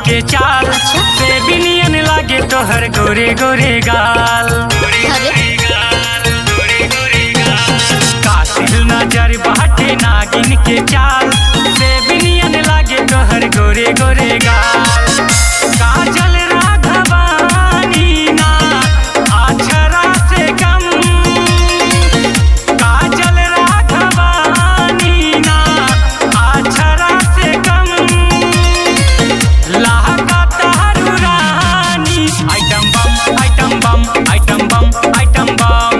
के चाल से बिनियन लागे तोहर गोरे गोरे गाल। कातिल नजर बाटे नागिन के चाल से बिनियन लागे तोहर गोरे गोरे गाल। काजल राघवानी ना अक्षरा से कम, काजल राघवानी ना अक्षरा से कम। लहका तारू रानी item bomb item bomb item bomb item bomb.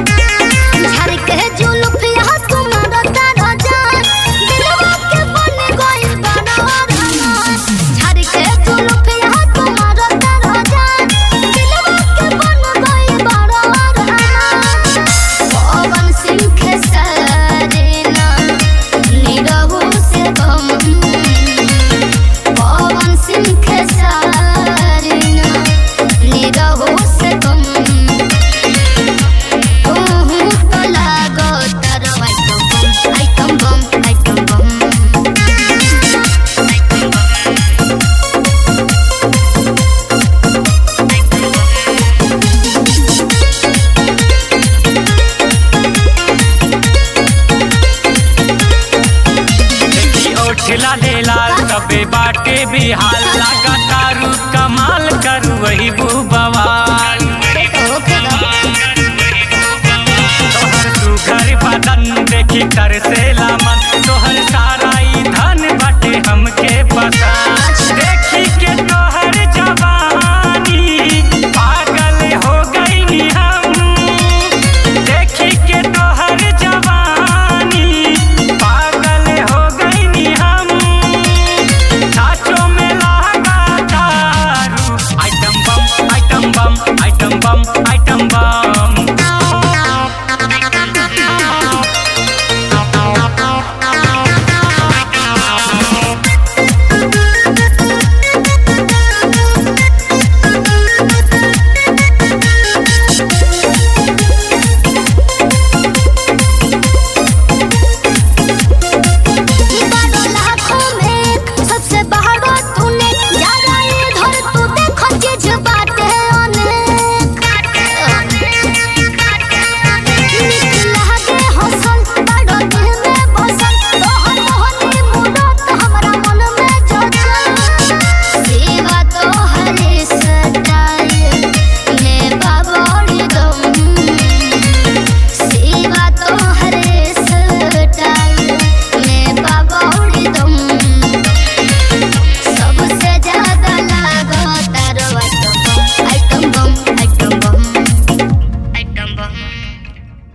लाले लाल सबे बाटे बिहाल लगा तारू कमाल करू वही बवाल। तोहर सुघर बदन देखी तरसेला मन, तोहर सारा ई धन बाटे हमके पसंद। देखी के तोहर जवानी पागल हो गई हम, देखी के तोहर जवानी पागल हो गई हम। नाचो में लगा तारू item bomb item bomb item bomb item बम।